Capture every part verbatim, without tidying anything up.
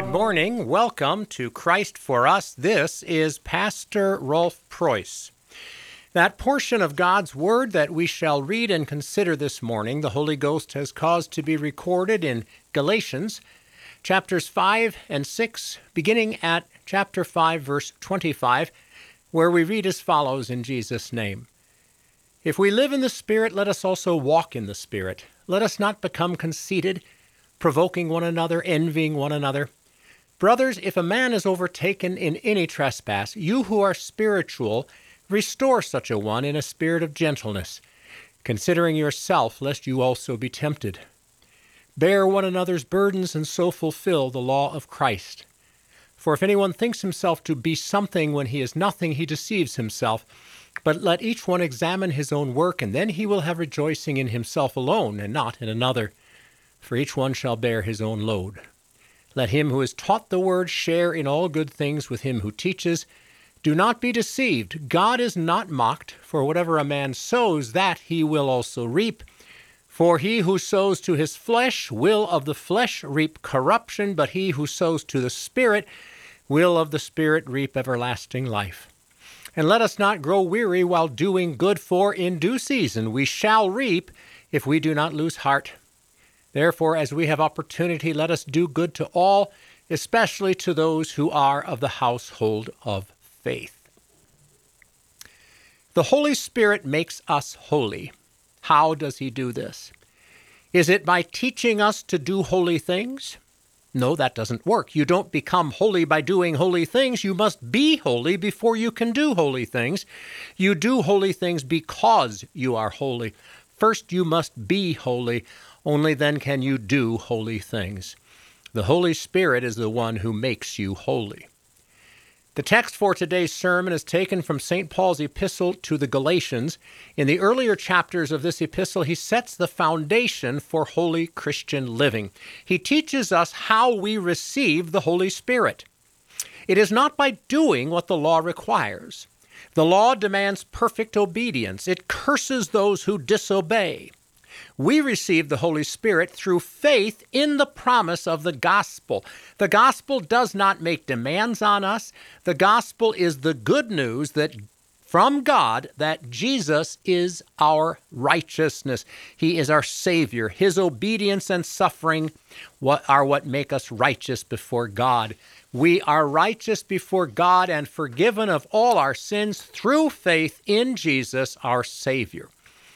Good morning. Welcome to Christ for Us. This is Pastor Rolf Preuss. That portion of God's Word that we shall read and consider this morning, the Holy Ghost has caused to be recorded in Galatians, chapters five and six, beginning at chapter five, verse twenty-five, where we read as follows in Jesus' name. If we live in the Spirit, let us also walk in the Spirit. Let us not become conceited, provoking one another, envying one another. Brothers, if a man is overtaken in any trespass, you who are spiritual, restore such a one in a spirit of gentleness, considering yourself, lest you also be tempted. Bear one another's burdens, and so fulfill the law of Christ. For if anyone thinks himself to be something when he is nothing, he deceives himself. But let each one examine his own work, and then he will have rejoicing in himself alone, and not in another. For each one shall bear his own load. Let him who is taught the word share in all good things with him who teaches. Do not be deceived. God is not mocked, for whatever a man sows, that he will also reap. For he who sows to his flesh will of the flesh reap corruption, but he who sows to the Spirit will of the Spirit reap everlasting life. And let us not grow weary while doing good, for in due season we shall reap if we do not lose heart. Therefore, as we have opportunity, let us do good to all, especially to those who are of the household of faith. The Holy Spirit makes us holy. How does he do this? Is it by teaching us to do holy things? No, that doesn't work. You don't become holy by doing holy things. You must be holy before you can do holy things. You do holy things because you are holy. First, you must be holy. Only then can you do holy things. The Holy Spirit is the one who makes you holy. The text for today's sermon is taken from Saint Paul's epistle to the Galatians. In the earlier chapters of this epistle, he sets the foundation for holy Christian living. He teaches us how we receive the Holy Spirit. It is not by doing what the law requires. The law demands perfect obedience. It curses those who disobey. We receive the Holy Spirit through faith in the promise of the gospel. The gospel does not make demands on us. The gospel is the good news that from God that Jesus is our righteousness. He is our Savior. His obedience and suffering what are what make us righteous before God. We are righteous before God and forgiven of all our sins through faith in Jesus, our Savior.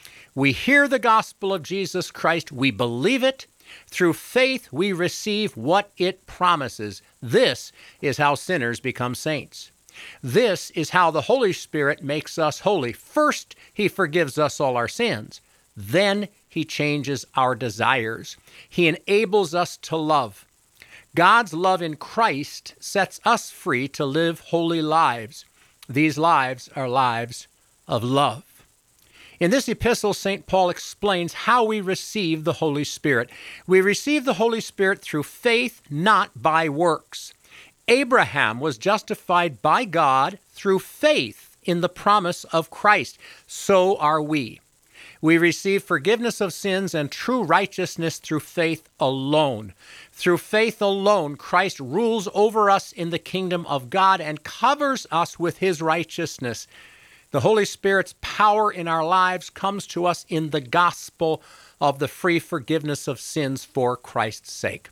We hear the gospel of Jesus Christ. We believe it. Through faith, we receive what it promises. This is how sinners become saints. This is how the Holy Spirit makes us holy. First, he forgives us all our sins. Then he changes our desires. He enables us to love. God's love in Christ sets us free to live holy lives. These lives are lives of love. In this epistle, Saint Paul explains how we receive the Holy Spirit. We receive the Holy Spirit through faith, not by works. Abraham was justified by God through faith in the promise of Christ. So are we. We receive forgiveness of sins and true righteousness through faith alone. Through faith alone, Christ rules over us in the kingdom of God and covers us with his righteousness. The Holy Spirit's power in our lives comes to us in the gospel of the free forgiveness of sins for Christ's sake.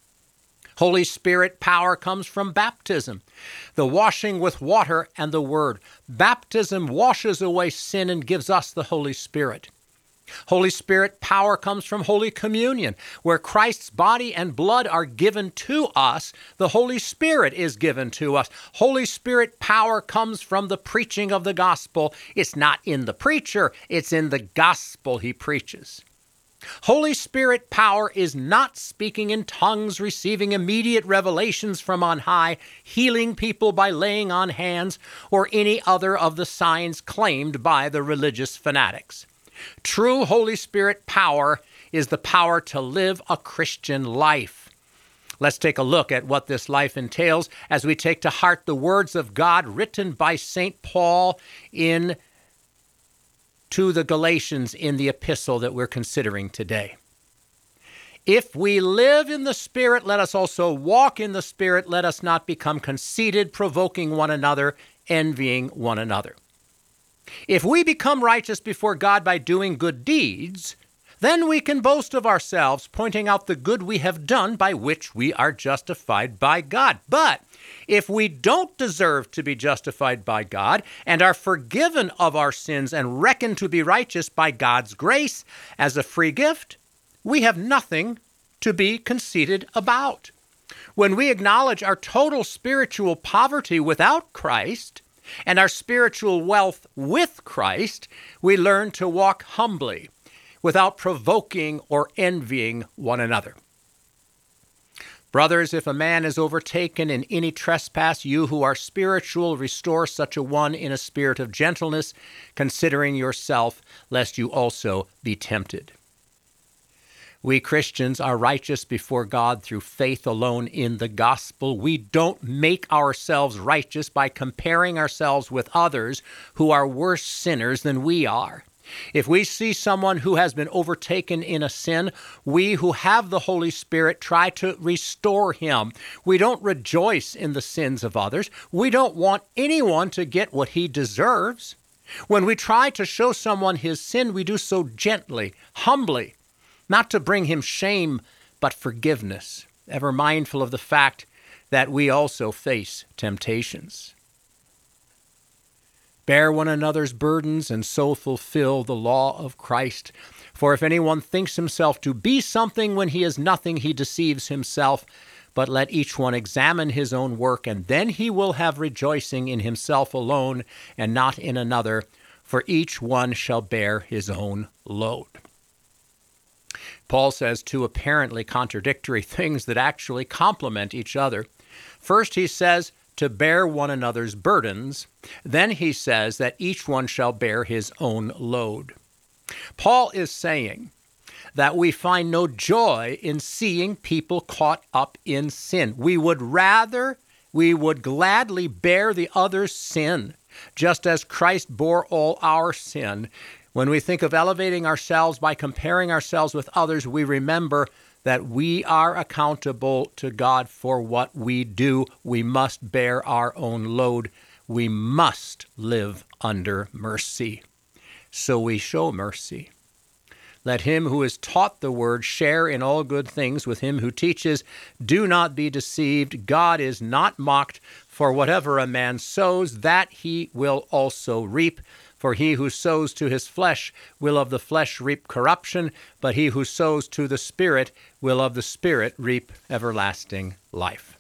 Holy Spirit power comes from baptism, the washing with water and the Word. Baptism washes away sin and gives us the Holy Spirit. Holy Spirit power comes from Holy Communion, where Christ's body and blood are given to us. The Holy Spirit is given to us. Holy Spirit power comes from the preaching of the gospel. It's not in the preacher, it's in the gospel he preaches. Holy Spirit power is not speaking in tongues, receiving immediate revelations from on high, healing people by laying on hands, or any other of the signs claimed by the religious fanatics. True Holy Spirit power is the power to live a Christian life. Let's take a look at what this life entails as we take to heart the words of God written by Saint Paul in to the Galatians in the epistle that we're considering today. If we live in the Spirit, let us also walk in the Spirit. Let us not become conceited, provoking one another, envying one another. If we become righteous before God by doing good deeds, then we can boast of ourselves, pointing out the good we have done by which we are justified by God. But if we don't deserve to be justified by God and are forgiven of our sins and reckoned to be righteous by God's grace as a free gift, we have nothing to be conceited about. When we acknowledge our total spiritual poverty without Christ and our spiritual wealth with Christ, we learn to walk humbly without provoking or envying one another. Brothers, if a man is overtaken in any trespass, you who are spiritual, restore such a one in a spirit of gentleness, considering yourself, lest you also be tempted. We Christians are righteous before God through faith alone in the gospel. We don't make ourselves righteous by comparing ourselves with others who are worse sinners than we are. If we see someone who has been overtaken in a sin, we who have the Holy Spirit try to restore him. We don't rejoice in the sins of others. We don't want anyone to get what he deserves. When we try to show someone his sin, we do so gently, humbly, not to bring him shame, but forgiveness, ever mindful of the fact that we also face temptations. Bear one another's burdens and so fulfill the law of Christ. For if anyone thinks himself to be something when he is nothing, he deceives himself. But let each one examine his own work, and then he will have rejoicing in himself alone and not in another, for each one shall bear his own load. Paul says two apparently contradictory things that actually complement each other. First, he says, to bear one another's burdens. Then he says that each one shall bear his own load. Paul is saying that we find no joy in seeing people caught up in sin. We would rather, we would gladly bear the other's sin, just as Christ bore all our sin. When we think of elevating ourselves by comparing ourselves with others, we remember that we are accountable to God for what we do. We must bear our own load. We must live under mercy. So we show mercy. Let him who is taught the word share in all good things with him who teaches. Do not be deceived. God is not mocked. For whatever a man sows, that he will also reap. For he who sows to his flesh will of the flesh reap corruption, but he who sows to the Spirit will of the Spirit reap everlasting life.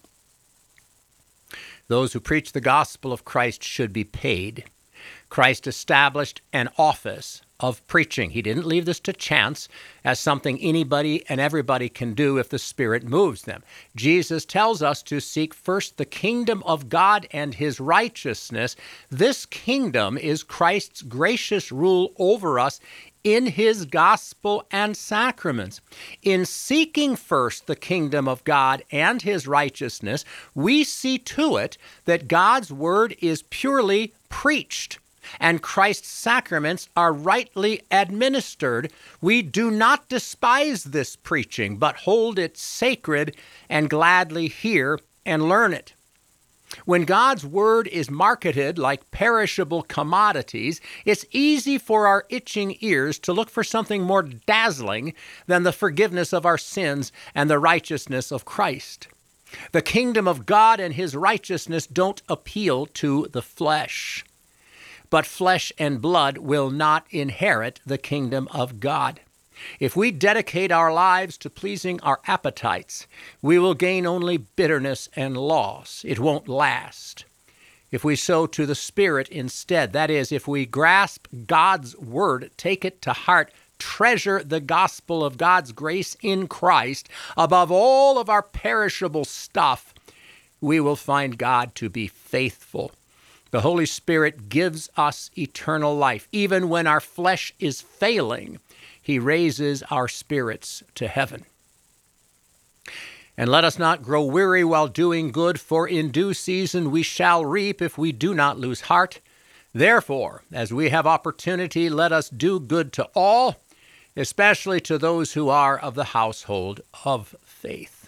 Those who preach the gospel of Christ should be paid. Christ established an office of preaching. He didn't leave this to chance as something anybody and everybody can do if the Spirit moves them. Jesus tells us to seek first the kingdom of God and his righteousness. This kingdom is Christ's gracious rule over us in his gospel and sacraments. In seeking first the kingdom of God and his righteousness, we see to it that God's word is purely preached and Christ's sacraments are rightly administered. We do not despise this preaching, but hold it sacred and gladly hear and learn it. When God's word is marketed like perishable commodities, it's easy for our itching ears to look for something more dazzling than the forgiveness of our sins and the righteousness of Christ. The kingdom of God and his righteousness don't appeal to the flesh. But flesh and blood will not inherit the kingdom of God. If we dedicate our lives to pleasing our appetites, we will gain only bitterness and loss. It won't last. If we sow to the Spirit instead, that is, if we grasp God's word, take it to heart, treasure the gospel of God's grace in Christ above all of our perishable stuff, we will find God to be faithful. The Holy Spirit gives us eternal life. Even when our flesh is failing, he raises our spirits to heaven. And let us not grow weary while doing good, for in due season we shall reap if we do not lose heart. Therefore, as we have opportunity, let us do good to all, especially to those who are of the household of faith.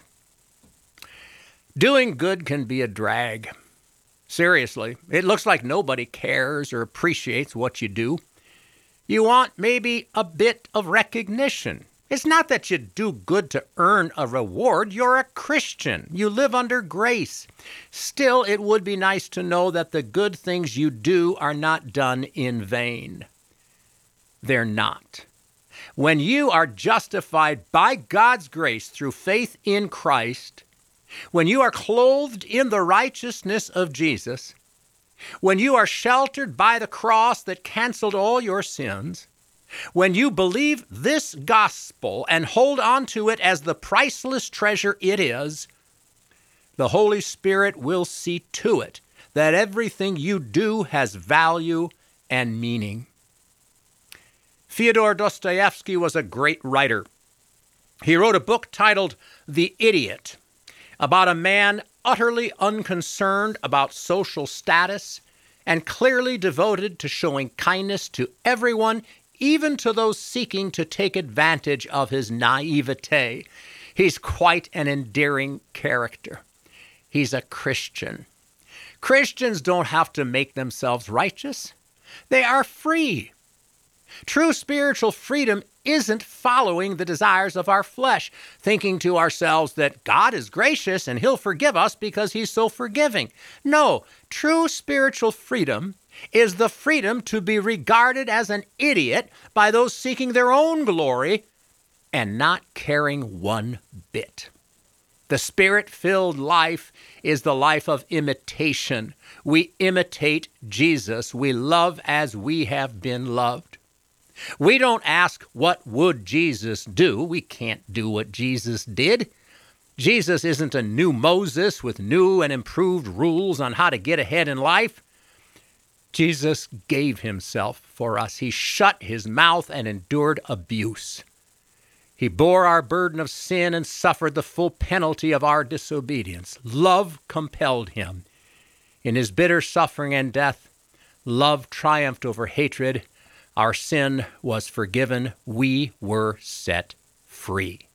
Doing good can be a drag. Seriously, it looks like nobody cares or appreciates what you do. You want maybe a bit of recognition. It's not that you do good to earn a reward. You're a Christian. You live under grace. Still, it would be nice to know that the good things you do are not done in vain. They're not. When you are justified by God's grace through faith in Christ, when you are clothed in the righteousness of Jesus, when you are sheltered by the cross that canceled all your sins, when you believe this gospel and hold on to it as the priceless treasure it is, the Holy Spirit will see to it that everything you do has value and meaning. Fyodor Dostoevsky was a great writer. He wrote a book titled The Idiot, about a man utterly unconcerned about social status and clearly devoted to showing kindness to everyone, even to those seeking to take advantage of his naivete. He's quite an endearing character. He's a Christian. Christians don't have to make themselves righteous. They are free. True spiritual freedom isn't following the desires of our flesh, thinking to ourselves that God is gracious and he'll forgive us because he's so forgiving. No, true spiritual freedom is the freedom to be regarded as an idiot by those seeking their own glory and not caring one bit. The Spirit-filled life is the life of imitation. We imitate Jesus. We love as we have been loved. We don't ask, what would Jesus do? We can't do what Jesus did. Jesus isn't a new Moses with new and improved rules on how to get ahead in life. Jesus gave himself for us. He shut his mouth and endured abuse. He bore our burden of sin and suffered the full penalty of our disobedience. Love compelled him. In his bitter suffering and death, love triumphed over hatred. Our sin was forgiven. We were set free.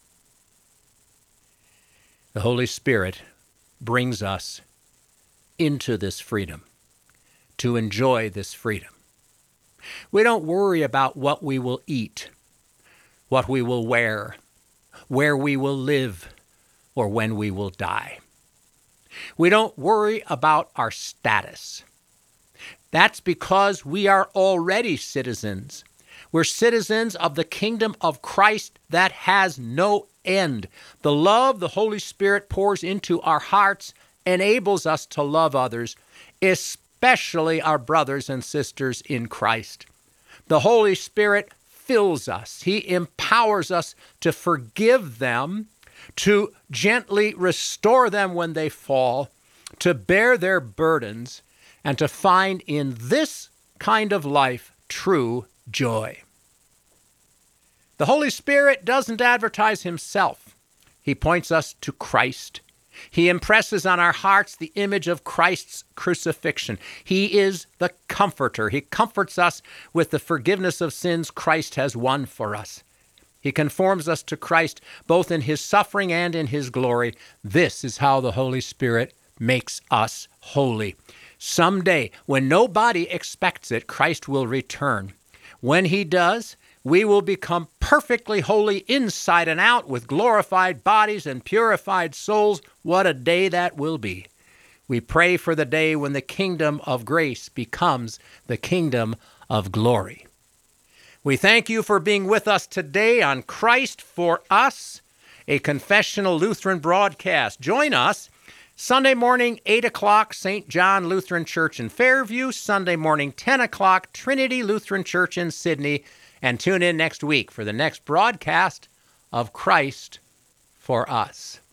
The Holy Spirit brings us into this freedom, to enjoy this freedom. We don't worry about what we will eat, what we will wear, where we will live, or when we will die. We don't worry about our status. That's because we are already citizens. We're citizens of the kingdom of Christ that has no end. The love the Holy Spirit pours into our hearts enables us to love others, especially our brothers and sisters in Christ. The Holy Spirit fills us. He empowers us to forgive them, to gently restore them when they fall, to bear their burdens, and to find in this kind of life true joy. The Holy Spirit doesn't advertise himself. He points us to Christ. He impresses on our hearts the image of Christ's crucifixion. He is the comforter. He comforts us with the forgiveness of sins Christ has won for us. He conforms us to Christ both in his suffering and in his glory. This is how the Holy Spirit makes us holy. Someday, when nobody expects it, Christ will return. When he does, we will become perfectly holy inside and out with glorified bodies and purified souls. What a day that will be. We pray for the day when the kingdom of grace becomes the kingdom of glory. We thank you for being with us today on Christ for Us, a confessional Lutheran broadcast. Join us Sunday morning, eight o'clock, Saint John Lutheran Church in Fairview. Sunday morning, ten o'clock, Trinity Lutheran Church in Sydney. And tune in next week for the next broadcast of Christ for Us.